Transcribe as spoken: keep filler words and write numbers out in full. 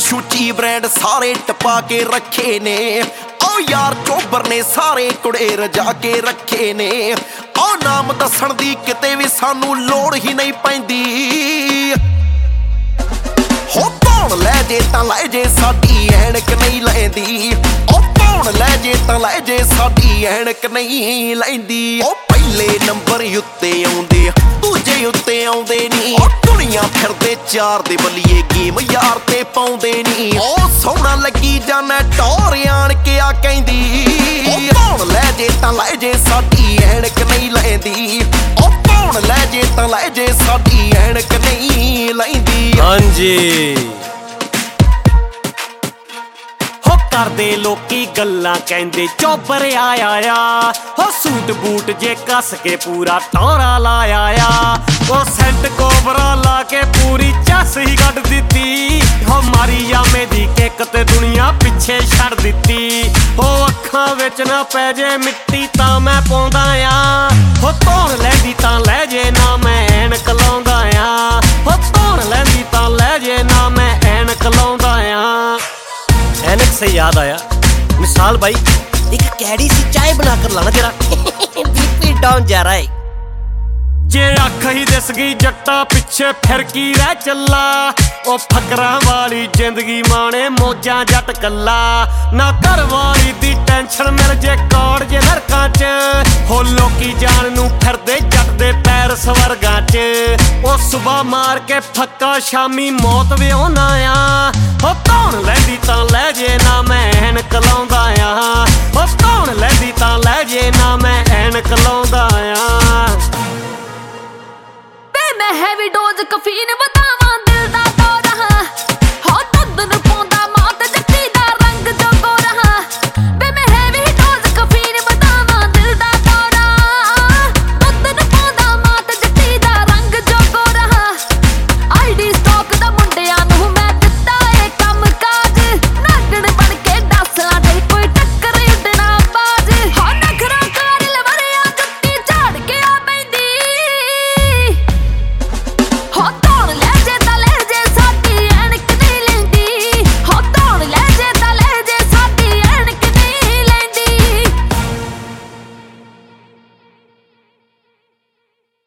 ਸ਼ੂਚੀ brand ਸਾਰੇ ਟਪਾ ਕੇ ਰੱਖੇ ਨੇ। ਉਹ ਯਾਰ ਚੋਬਰ ਨੇ ਸਾਰੇ ਕੁੜੇ ਰਜਾ ਕੇ ਰੱਖੇ ਨੇ। ਉਹ ਨਾਮ ਦੱਸਣ ਦੀ ਕਿਤੇ ਵੀ ਸਾਨੂੰ ਲੋੜ ਹੀ ਨਹੀਂ ਪੈਂਦੀ। ਹੋ ਧੌਣ ਲੈ ਜੇ ਤਾਂ ਲੈ ਜੇ ਸਾਡੀ ਐਨਕ ਨਹੀਂ ਲੈਂਦੀ। ਉਹ ਧੌਣ ਲੈ ਜੇ ਤਾਂ ਲੈ ਜੇ ਸਾਡੀ ਐਨਕ ਨਹੀਂ ਲੈਂਦੀ। ਉਹ ਪਹਿਲੇ ਨੰਬਰ ਉੱਤੇ ਆਉਂਦੇ ਦੂਜੇ ਉੱਤੇ ਆਉਂਦੇ ਨੀ। ਉਹ ਦੁਨੀਆ ਫਿਰਦੇ ਚਾਰ ਦੇ ਬੱਲੀਏ ਗੇਮ ਯਾਰ ਤੇ ਪਾਉਂਦੇ ਨੀ। ਉਹ ਸੋਹਣਾ ਲੱਗੀ ਜਾਣਾ ਟੌਰ ਆਣ ਕੇ ਆ ਕਹਿੰਦੀ। ਉਹ ਧੌਣ ਲੈ ਜੇ ਤਾਂ ਲੈ ਜੇ ਸਾਡੀ ਐਨਕ ਨਹੀਂ ਲੈਂਦੀ। ਉਹ ਧੌਣ ਲੈ ਜੇ ਤਾਂ ਲੈ ਜੇ ਸਾਡੀ ਐਨਕ ਨਹੀਂ ਲੈਂਦੀ। ਹਾਂਜੀ ਕਰਦੇ ਲੋਕੀ ਗੱਲਾਂ ਕਹਿੰਦੇ ਚੋਬਰ ਆਇਆ ਆ। ਹੋ ਸੂਟ ਬੂਟ ਜੇ ਕੱਸ ਕੇ ਪੂਰਾ ਟੌਰਾ ਲਾਇਆ ਆ। ਉਹ ਸੈਂਟ ਕੋਬਰਾ ਲਾ ਕੇ ਪੂਰੀ ਚੱਸ ਹੀ ਕੱਢ ਦਿੱਤੀ। ਹੋ ਮਾਰੀ ਜਾਮੇ ਦੀ ਕਿੱਕ ਤੇ ਦੁਨੀਆ ਪਿੱਛੇ ਛੱਡ ਦਿੱਤੀ। ਹੋ ਅੱਖਾਂ ਵਿੱਚ ਨਾ ਪੈ ਜੇ ਮਿੱਟੀ ਤਾਂ ਮੈਂ ਪਾਉਂਦਾ ਆ। ਹੋ ਧੌਣ ਲੈਂਦੀ ਤਾਂ ਲੈ ਜੇ ਨਾ ਮੈਂ ਐਨਕ ਲਾਉਂਦਾ ਆ। ਹੋ ਧੌਣ ਲੈਂਦੀ ਤਾਂ ਲੈ ਜੇ ਨਾ ਮੈਂ ਐਨਕ ਲਾਉਂਦਾ ਆ। एनक से याद आया मिसाल भाई एक कैडी सी चाय बनाकर लाना तेरा बीपी डाउन जा रहा है। जे अख ही दिस गई जट्टा पिछे फिर की रह चला। ओ फकरा वाली जिंदगी माने मौजा जट कला। ना घर वाली दी टेंशन मिल जे कौड़ जे नरकां च। हो लोकी जान नू फिरदे जट दे पैर स्वर्गां च। ओ सुबह मार के फक्का शामी मौत विआउंदा आ। हो धौण लैंदी तां लै जे ना मैं ऐनक लाउंदा आ। हो धौण लैंदी तां लै जे ना मैं ऐनक लाउंदा।